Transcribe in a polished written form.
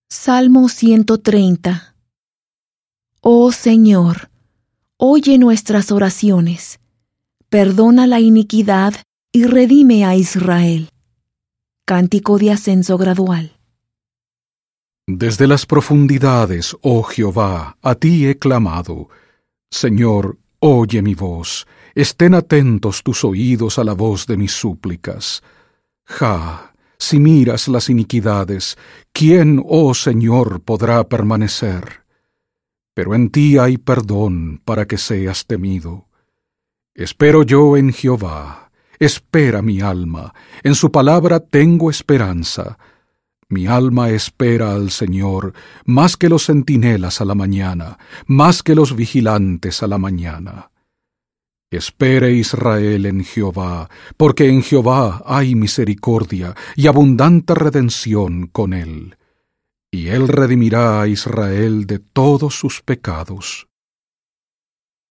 Salmo 130. Oh Señor, oye nuestras oraciones, perdona la iniquidad y redime a Israel. Cántico de ascenso gradual. Desde las profundidades, oh Jehová, a ti he clamado. Señor, oye mi voz, estén atentos tus oídos a la voz de mis súplicas. Si miras las iniquidades, ¿quién, oh Señor, podrá permanecer? Pero en ti hay perdón para que seas temido. Espero yo en Jehová, espera mi alma, en su palabra tengo esperanza. Mi alma espera al Señor, más que los centinelas a la mañana, más que los vigilantes a la mañana. Espere Israel en Jehová, porque en Jehová hay misericordia y abundante redención con él. Y él redimirá a Israel de todos sus pecados.